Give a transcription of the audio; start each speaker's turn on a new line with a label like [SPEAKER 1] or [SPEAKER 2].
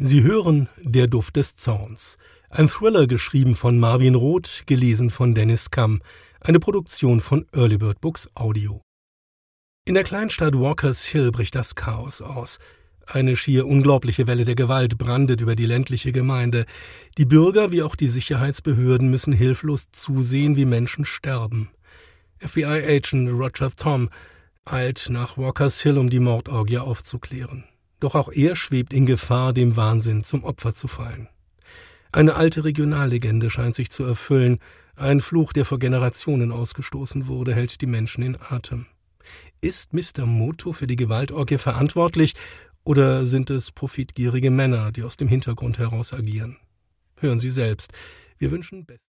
[SPEAKER 1] Sie hören Der Duft des Zorns, ein Thriller geschrieben von Marvin Roth, gelesen von Dennis Kamm, eine Produktion von Early Bird Books Audio. In der Kleinstadt Walkers Hill bricht das Chaos aus. Eine schier unglaubliche Welle der Gewalt brandet über die ländliche Gemeinde. Die Bürger wie auch die Sicherheitsbehörden müssen hilflos zusehen, wie Menschen sterben. FBI-Agent Roger Tom eilt nach Walkers Hill, um die Mordorgie aufzuklären. Doch auch er schwebt in Gefahr, dem Wahnsinn zum Opfer zu fallen. Eine alte Regionallegende scheint sich zu erfüllen. Ein Fluch, der vor Generationen ausgestoßen wurde, hält die Menschen in Atem. Ist Mr. Moto für die Gewaltorgie verantwortlich oder sind es profitgierige Männer, die aus dem Hintergrund heraus agieren? Hören Sie selbst. Wir wünschen Bestes.